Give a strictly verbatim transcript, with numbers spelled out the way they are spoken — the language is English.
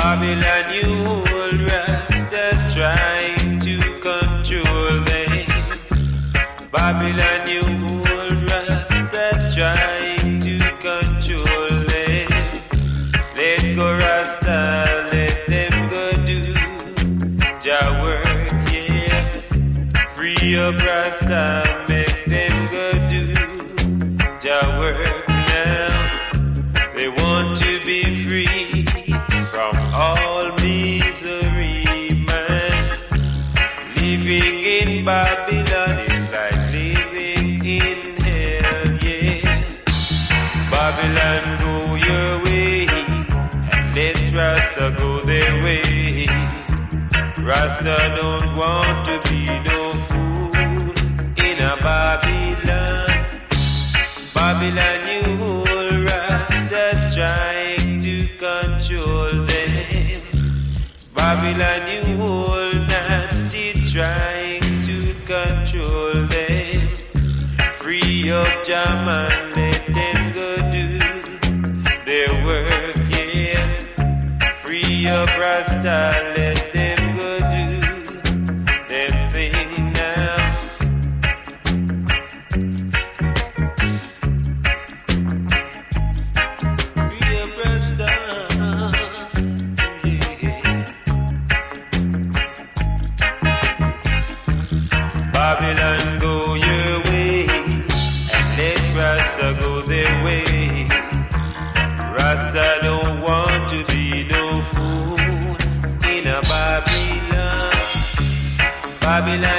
Babylon, you old Rasta trying to control them. Babylon, you old Rasta trying to control them. Let go Rasta, let them go do Jah work, yeah. Free up Rasta, make them go do Jah work now. They want to be free from all misery, man. Living in Babylon is like living in hell, yeah. Babylon, go your way, and let Rasta go their way. Rasta don't want to be no fool in a Babylon. Babylon, you old Rasta trying to control them. Babylon, you old Nazi trying to control them. Free up Jaman, let them go do their work, yeah. Free up Rasta, let them go do their thing now. Free up Rasta, yeah. Babylon, go your way, and let Rasta go their way. Rasta don't want to be no fool in a Babylon. Babylon,